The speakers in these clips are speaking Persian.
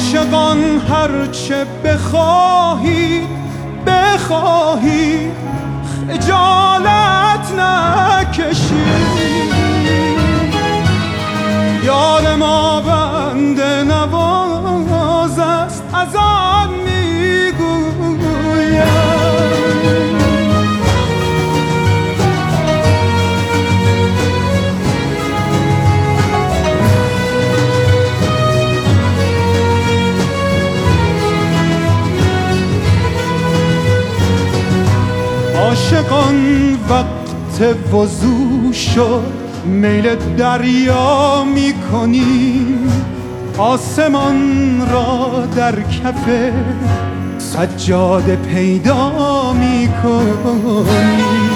عاشقان هرچه بخواهید خجالت نکشید. یار ما بنده نواز است از آن میگویم. عاشقان وقت وضو شد میل دریا می کنیم، آسمان را در کف سجاده پیدا می کنیم.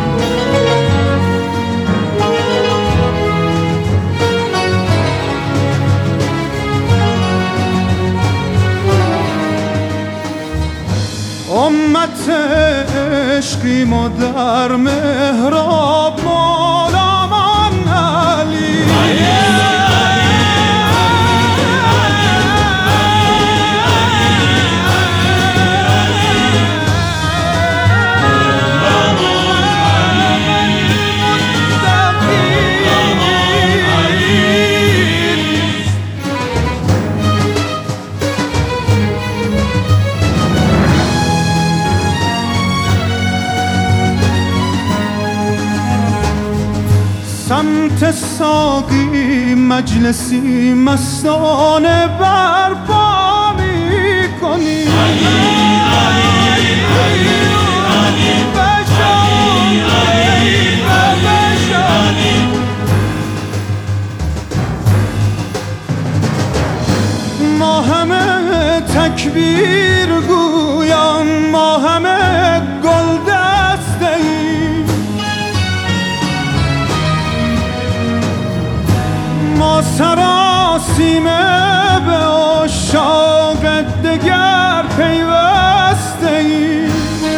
امت عشقیم و در محراب مولامان علی. سمت ساقی مجلسی مستانه برپا می کنیم. ما همه تکبیر گویان، ما همه گل دسته ایم. ما سراسیمه به عشاق دگر پیوسته ایم.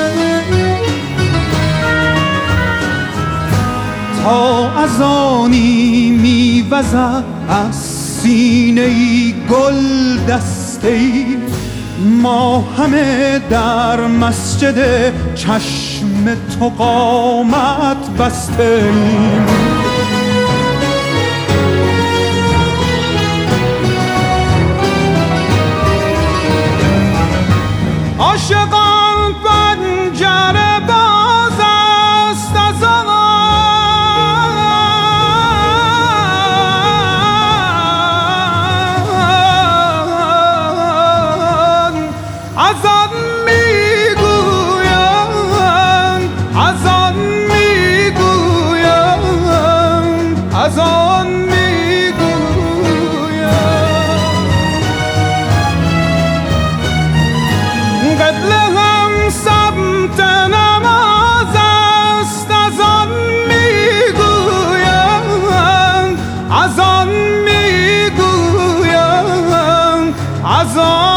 تا از آنی میوزد از سینه ای گل دسته ای، ما همه در مسجد چشم تو قامت بسته ایم. عاشقان پنجره باز است از آن، از آن میگویم، از آن میگویم، از آن میگویم. قبله سمت نماز است از آن میگویم، از آن میگویم، از آن